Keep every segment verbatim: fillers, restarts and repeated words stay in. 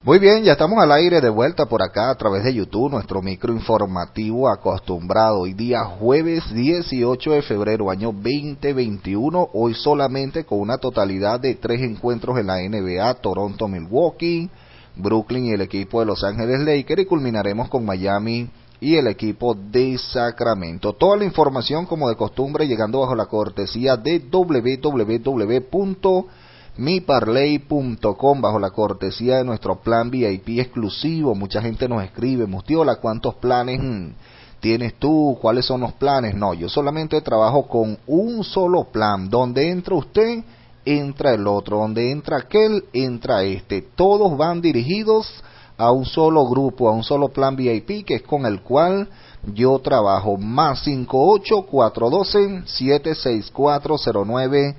Muy bien, ya estamos al aire de vuelta por acá a través de YouTube, nuestro micro informativo acostumbrado. Hoy día jueves dieciocho de febrero, año veinte veintiuno, hoy solamente con una totalidad de tres encuentros en la N B A, Toronto, Milwaukee, Brooklyn y el equipo de Los Ángeles Lakers, y culminaremos con Miami y el equipo de Sacramento. Toda la información, como de costumbre, llegando bajo la cortesía de doble u doble u doble u punto mi parlay punto com, bajo la cortesía de nuestro plan V I P exclusivo. Mucha gente nos escribe: Mustiola, ¿cuántos planes mm, tienes tú? ¿Cuáles son los planes? No, yo solamente trabajo con un solo plan. Donde entra usted, entra el otro. Donde entra aquel, entra este. Todos van dirigidos a un solo grupo, a un solo plan V I P, que es con el cual yo trabajo. Más cinco ocho cuatro uno dos siete seis cuatro cero nueve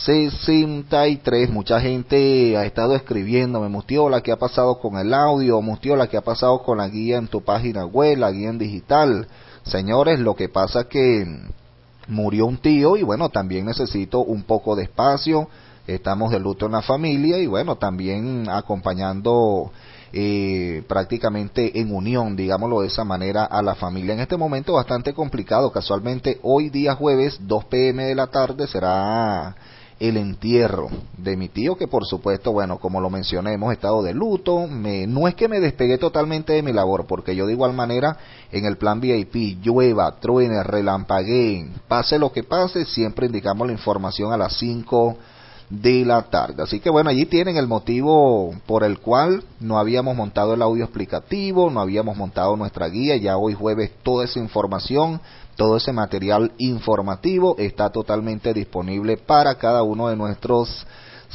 sesenta y tres. Mucha gente ha estado escribiéndome: Mustiola, ¿qué ha pasado con el audio? Mustiola, ¿qué ha pasado con la guía en tu página web, la guía en digital? Señores, lo que pasa es que murió un tío y bueno, también necesito un poco de espacio. Estamos de luto en la familia y bueno, también acompañando eh, prácticamente en unión, digámoslo de esa manera, a la familia. En este momento bastante complicado. Casualmente hoy día jueves, dos pe eme de la tarde, será el entierro de mi tío, que por supuesto, bueno, como lo mencioné, hemos estado de luto. Me, no es que me despegué totalmente de mi labor, porque yo de igual manera en el plan V I P, llueva, truene, relampaguee, pase lo que pase, siempre indicamos la información a las cinco de la tarde. Así que bueno, allí tienen el motivo por el cual no habíamos montado el audio explicativo, no habíamos montado nuestra guía. Ya hoy jueves toda esa información, todo ese material informativo está totalmente disponible para cada uno de nuestros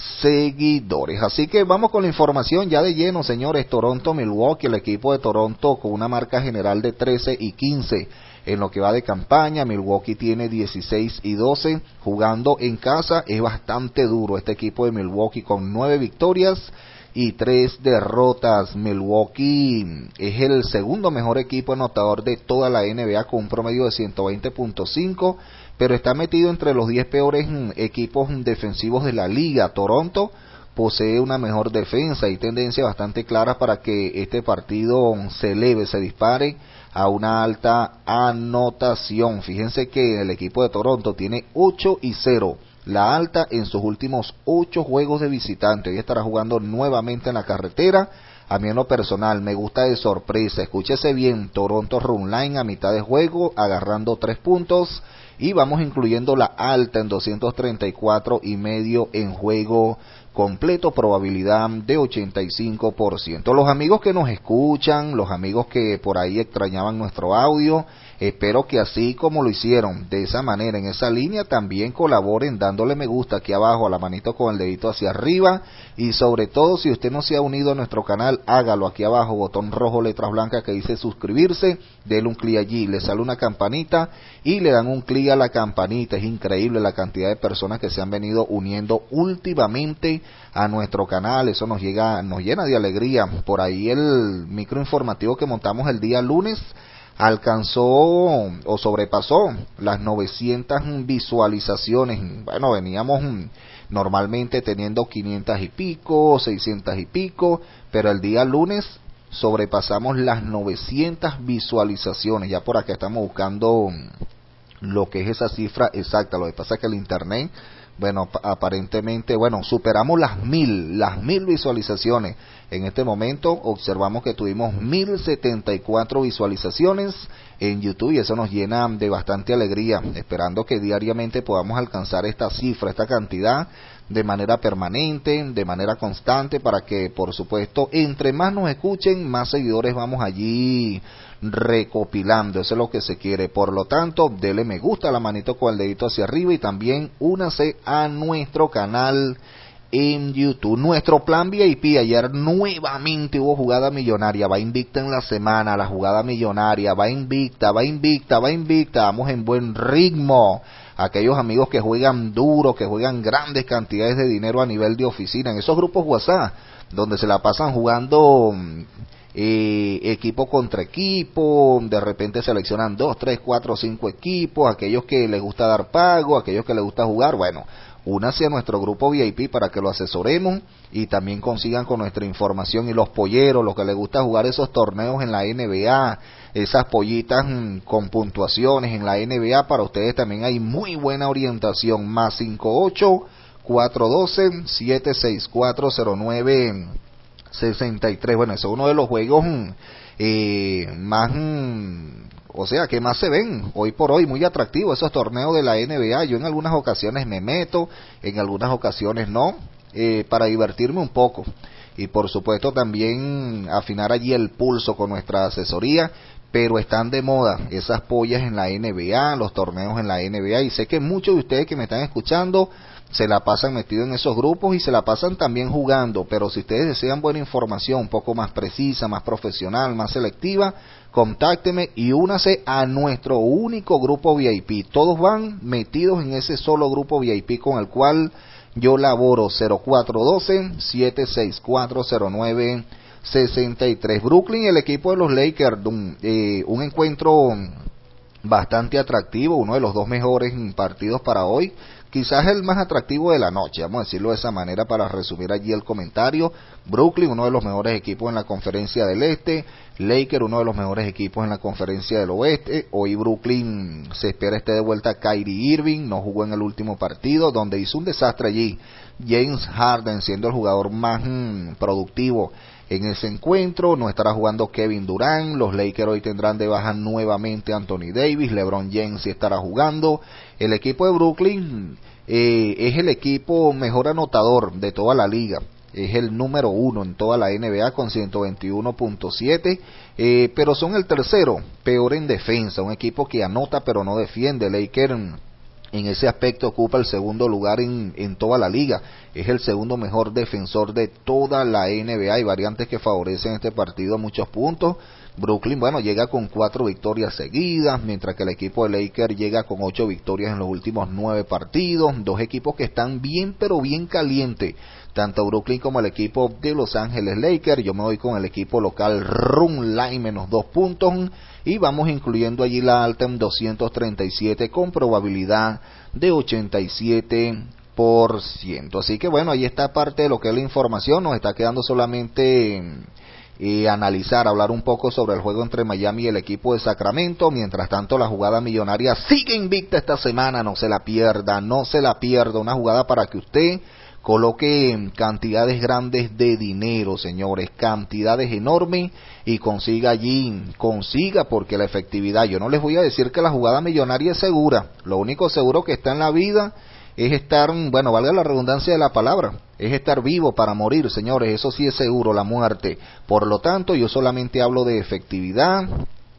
seguidores. Así que vamos con la información ya de lleno, señores. Toronto, Milwaukee, el equipo de Toronto con una marca general de trece y quince en lo que va de campaña. Milwaukee tiene dieciséis y doce, jugando en casa es bastante duro este equipo de Milwaukee, con nueve victorias y tres derrotas. Milwaukee es el segundo mejor equipo anotador de toda la N B A con un promedio de ciento veinte punto cinco, pero está metido entre los diez peores equipos defensivos de la liga. Toronto posee una mejor defensa y tendencia bastante clara para que este partido se eleve, se dispare a una alta anotación. Fíjense que el equipo de Toronto tiene ocho y cero, la alta en sus últimos ocho juegos de visitante. Hoy estará jugando nuevamente en la carretera. A mí en lo personal me gusta de sorpresa, escúchese bien, Toronto run line a mitad de juego, agarrando tres puntos, y vamos incluyendo la alta en doscientos treinta y cuatro y medio en juego completo, probabilidad de ochenta y cinco por ciento. Los amigos que nos escuchan, los amigos que por ahí extrañaban nuestro audio, espero que así como lo hicieron, de esa manera, en esa línea, también colaboren dándole me gusta aquí abajo, a la manito con el dedito hacia arriba, y sobre todo, si usted no se ha unido a nuestro canal, hágalo aquí abajo, botón rojo, letras blancas que dice suscribirse, denle un clic allí, le sale una campanita y le dan un clic a la campanita. Es increíble la cantidad de personas que se han venido uniendo últimamente a nuestro canal. Eso nos llega, nos llena de alegría. Por ahí el micro informativo que montamos el día lunes alcanzó o sobrepasó las novecientas visualizaciones. Bueno, veníamos normalmente teniendo quinientas y pico, seiscientas y pico, pero el día lunes sobrepasamos las novecientas visualizaciones. Ya por acá estamos buscando lo que es esa cifra exacta. Lo que pasa es que el internet, bueno, aparentemente, bueno, superamos las mil, las mil visualizaciones. En este momento observamos que tuvimos mil setenta y cuatro visualizaciones en YouTube, y eso nos llena de bastante alegría, esperando que diariamente podamos alcanzar esta cifra, esta cantidad, de manera permanente, de manera constante, para que, por supuesto, entre más nos escuchen, más seguidores vamos allí recopilando. Eso es lo que se quiere. Por lo tanto, dele me gusta, la manito con el dedito hacia arriba, y también únase a nuestro canal en YouTube. Nuestro plan V I P, ayer nuevamente hubo jugada millonaria, va invicta en la semana, la jugada millonaria, va invicta, va invicta, va invicta, vamos en buen ritmo. Aquellos amigos que juegan duro, que juegan grandes cantidades de dinero a nivel de oficina, en esos grupos WhatsApp, donde se la pasan jugando eh, equipo contra equipo, de repente seleccionan dos, tres, cuatro, cinco equipos, aquellos que les gusta dar pago, aquellos que les gusta jugar, bueno, únase a nuestro grupo V I P para que lo asesoremos y también consigan con nuestra información. Y los polleros, los que les gusta jugar esos torneos en la N B A, esas pollitas mmm, con puntuaciones en la N B A, para ustedes también hay muy buena orientación. Más cinco ocho, cuatro uno dos, siete seis cuatro, cero nueve sesenta y tres. Bueno, ese es uno de los juegos eh, más, mm, o sea, que más se ven hoy por hoy, muy atractivos esos torneos de la N B A. Yo en algunas ocasiones me meto, en algunas ocasiones no, eh, para divertirme un poco. Y por supuesto también afinar allí el pulso con nuestra asesoría. Pero están de moda esas pollas en la N B A, los torneos en la N B A, y sé que muchos de ustedes que me están escuchando se la pasan metidos en esos grupos y se la pasan también jugando. Pero si ustedes desean buena información, un poco más precisa, más profesional, más selectiva, contácteme y únase a nuestro único grupo V I P. Todos van metidos en ese solo grupo V I P con el cual yo laboro. Cero cuatro uno dos, siete seis cuatro, cero nueve sesenta y tres. Brooklyn, el equipo de los Lakers, un, eh, un encuentro bastante atractivo, uno de los dos mejores partidos para hoy, quizás el más atractivo de la noche, vamos a decirlo de esa manera para resumir allí el comentario. Brooklyn, uno de los mejores equipos en la conferencia del este, Lakers, uno de los mejores equipos en la conferencia del oeste. Hoy Brooklyn se espera esté de vuelta Kyrie Irving, no jugó en el último partido, donde hizo un desastre allí James Harden, siendo el jugador más mmm, productivo en ese encuentro. No estará jugando Kevin Durant. Los Lakers hoy tendrán de baja nuevamente Anthony Davis. LeBron James sí estará jugando. El equipo de Brooklyn eh, es el equipo mejor anotador de toda la liga. Es el número uno en toda la N B A con ciento veintiuno punto siete, eh, pero son el tercero peor en defensa. Un equipo que anota pero no defiende. Lakers en ese aspecto ocupa el segundo lugar en, en toda la liga. Es el segundo mejor defensor de toda la N B A. Hay variantes que favorecen este partido, muchos puntos. Brooklyn, bueno, llega con cuatro victorias seguidas, mientras que el equipo de Lakers llega con ocho victorias en los últimos nueve partidos. Dos equipos que están bien, pero bien calientes, tanto Brooklyn como el equipo de Los Ángeles Lakers. Yo me voy con el equipo local Run Line menos dos puntos, y vamos incluyendo allí la alta en doscientos treinta y siete con probabilidad de ochenta y siete por ciento. Así que bueno, ahí está parte de lo que es la información. Nos está quedando solamente y analizar, hablar un poco sobre el juego entre Miami y el equipo de Sacramento. Mientras tanto, la jugada millonaria sigue invicta esta semana, no se la pierda, no se la pierda, una jugada para que usted coloque cantidades grandes de dinero, señores, cantidades enormes, y consiga allí, consiga, porque la efectividad, yo no les voy a decir que la jugada millonaria es segura, lo único seguro que está en la vida es estar, bueno, valga la redundancia de la palabra, es estar vivo para morir, señores, eso sí es seguro, la muerte. Por lo tanto, yo solamente hablo de efectividad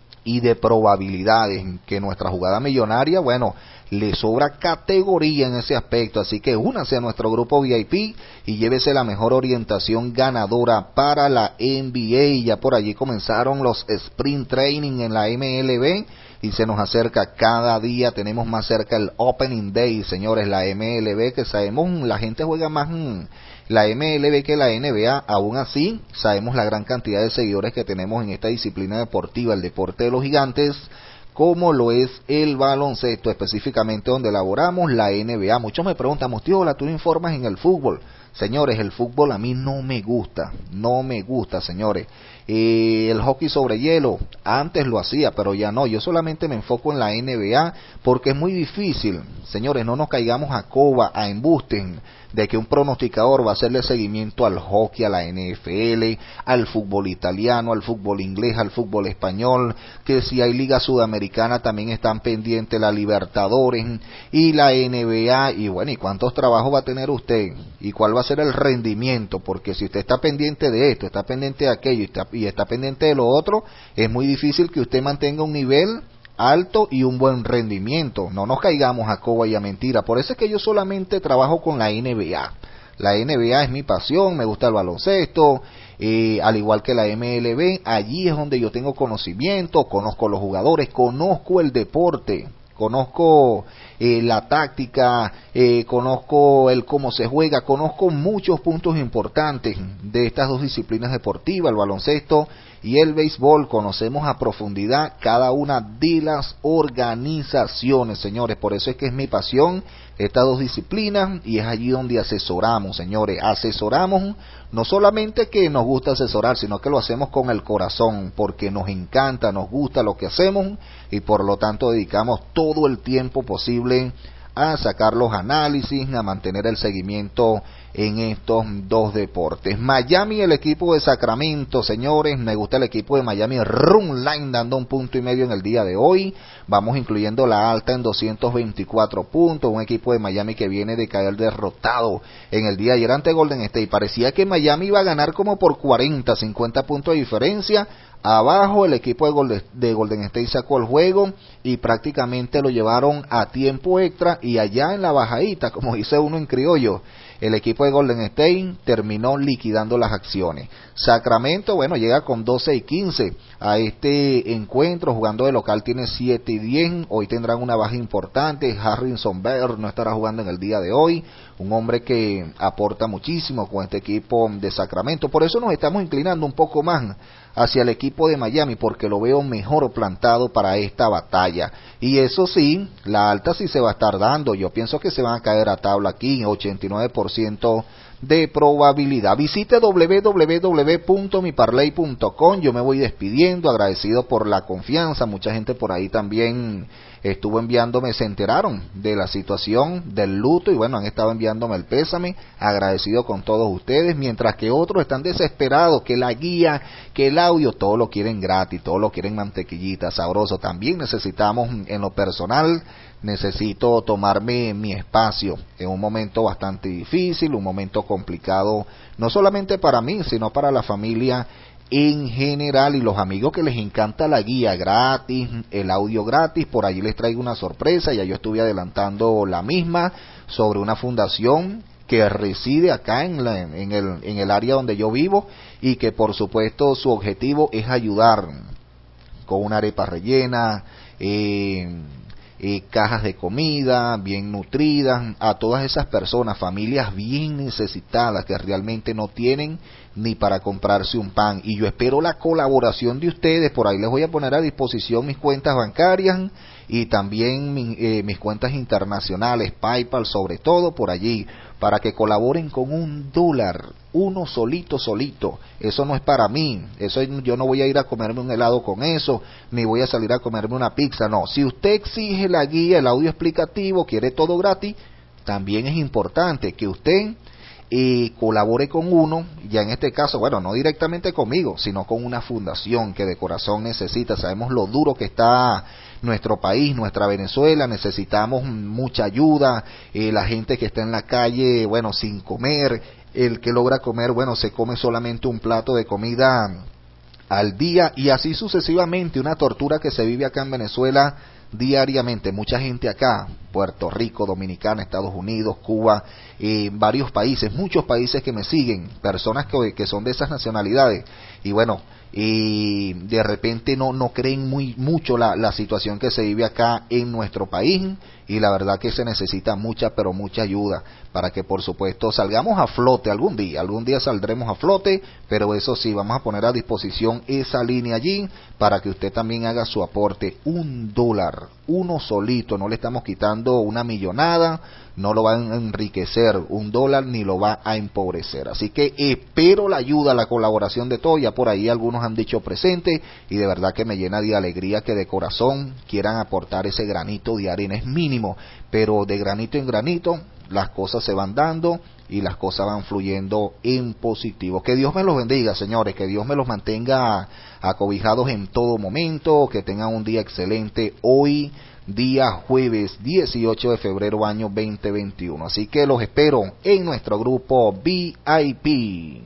y de probabilidades, que nuestra jugada millonaria, bueno, le sobra categoría en ese aspecto. Así que únase a nuestro grupo V I P y llévese la mejor orientación ganadora para la N B A. Ya por allí comenzaron los sprint training en la M L B y se nos acerca cada día, tenemos más cerca el Opening Day, señores. La M L B, que sabemos la gente juega más mmm, la M L B que la N B A, aún así sabemos la gran cantidad de seguidores que tenemos en esta disciplina deportiva, el deporte de los gigantes, como lo es el baloncesto, específicamente donde elaboramos la N B A. Muchos me preguntan, Mostiola, ¿tú no informas en el fútbol? Señores, el fútbol a mí no me gusta, no me gusta, señores. Eh, el hockey sobre hielo, antes lo hacía, pero ya no. Yo solamente me enfoco en la N B A porque es muy difícil, señores, no nos caigamos a coba, a embusten de que un pronosticador va a hacerle seguimiento al hockey, a la N F L, al fútbol italiano, al fútbol inglés, al fútbol español, que si hay liga sudamericana también están pendientes la Libertadores y la N B A. Y bueno, ¿y cuántos trabajos va a tener usted? ¿Y cuál va a ser el rendimiento? Porque si usted está pendiente de esto, está pendiente de aquello y está, y está pendiente de lo otro, es muy difícil que usted mantenga un nivel alto y un buen rendimiento. No nos caigamos a coba y a mentira. Por eso es que yo solamente trabajo con la N B A. La N B A es mi pasión, me gusta el baloncesto, eh, al igual que la M L B. Allí es donde yo tengo conocimiento, conozco los jugadores, conozco el deporte, conozco eh, la táctica, eh, conozco el cómo se juega, conozco muchos puntos importantes de estas dos disciplinas deportivas, el baloncesto y el béisbol. Conocemos a profundidad cada una de las organizaciones, señores. Por eso es que es mi pasión estas dos disciplinas, y es allí donde asesoramos, señores, asesoramos, no solamente que nos gusta asesorar, sino que lo hacemos con el corazón, porque nos encanta, nos gusta lo que hacemos, y por lo tanto dedicamos todo el tiempo posible a sacar los análisis, a mantener el seguimiento en estos dos deportes. Miami, el equipo de Sacramento, señores, me gusta el equipo de Miami Run Line dando un punto y medio en el día de hoy. Vamos incluyendo la alta en doscientos veinticuatro puntos, un equipo de Miami que viene de caer derrotado en el día de ayer ante Golden State. Parecía que Miami iba a ganar como por cuarenta, cincuenta puntos de diferencia. Abajo el equipo de Golden, de Golden State sacó el juego y prácticamente lo llevaron a tiempo extra, y allá en la bajadita, como dice uno en criollo, el equipo de Golden State terminó liquidando las acciones. Sacramento, bueno, llega con doce y quince a este encuentro, jugando de local tiene siete y diez, hoy tendrán una baja importante. Harrison Bader no estará jugando en el día de hoy, un hombre que aporta muchísimo con este equipo de Sacramento, por eso nos estamos inclinando un poco más hacia el equipo de Miami, porque lo veo mejor plantado para esta batalla. Y eso sí, la alta sí se va a estar dando, yo pienso que se van a caer a tabla aquí, ochenta y nueve por ciento de probabilidad. Visite doble u doble u doble u punto mi parlay punto com. Yo me voy despidiendo, agradecido por la confianza. Mucha gente por ahí también estuvo enviándome, se enteraron de la situación del luto y bueno, han estado enviándome el pésame. Agradecido con todos ustedes, mientras que otros están desesperados, que la guía, que el audio, todo lo quieren gratis, todo lo quieren mantequillita, sabroso. También necesitamos, en lo personal, necesito tomarme mi espacio en un momento bastante difícil, un momento complicado, no solamente para mí, sino para la familia en general, y los amigos que les encanta la guía gratis, el audio gratis. Por allí les traigo una sorpresa, ya yo estuve adelantando la misma, sobre una fundación que reside acá en, la, en, el, en el área donde yo vivo, y que por supuesto su objetivo es ayudar con una arepa rellena, eh, Eh, cajas de comida bien nutridas a todas esas personas, familias bien necesitadas que realmente no tienen ni para comprarse un pan. Y yo espero la colaboración de ustedes. Por ahí les voy a poner a disposición mis cuentas bancarias y también mi, eh, mis cuentas internacionales, PayPal sobre todo, por allí, para que colaboren con un dólar, uno solito, solito. Eso no es para mí, eso yo no voy a ir a comerme un helado con eso, ni voy a salir a comerme una pizza, no. Si usted exige la guía, el audio explicativo, quiere todo gratis, también es importante que usted eh, colabore con uno, ya en este caso, bueno, no directamente conmigo, sino con una fundación que de corazón necesita. Sabemos lo duro que está nuestro país, nuestra Venezuela, necesitamos mucha ayuda, eh, la gente que está en la calle, bueno, sin comer, el que logra comer, bueno, se come solamente un plato de comida al día, y así sucesivamente, una tortura que se vive acá en Venezuela diariamente. Mucha gente acá, Puerto Rico, Dominicana, Estados Unidos, Cuba, eh, varios países, muchos países que me siguen, personas que, que son de esas nacionalidades, y bueno, y de repente no no creen muy mucho la, la situación que se vive acá en nuestro país, y la verdad que se necesita mucha pero mucha ayuda para que por supuesto salgamos a flote algún día, algún día saldremos a flote, pero eso sí, vamos a poner a disposición esa línea allí para que usted también haga su aporte. Un dólar, uno solito, no le estamos quitando una millonada, no lo va a enriquecer un dólar ni lo va a empobrecer. Así que espero la ayuda, la colaboración de todos. Ya por ahí algunos han dicho presente, y de verdad que me llena de alegría que de corazón quieran aportar ese granito de arena. Es mínimo, pero de granito en granito las cosas se van dando y las cosas van fluyendo en positivo. Que Dios me los bendiga, señores, que Dios me los mantenga acobijados en todo momento, que tengan un día excelente hoy, día jueves dieciocho de febrero año veinte veintiuno. Así que los espero en nuestro grupo V I P.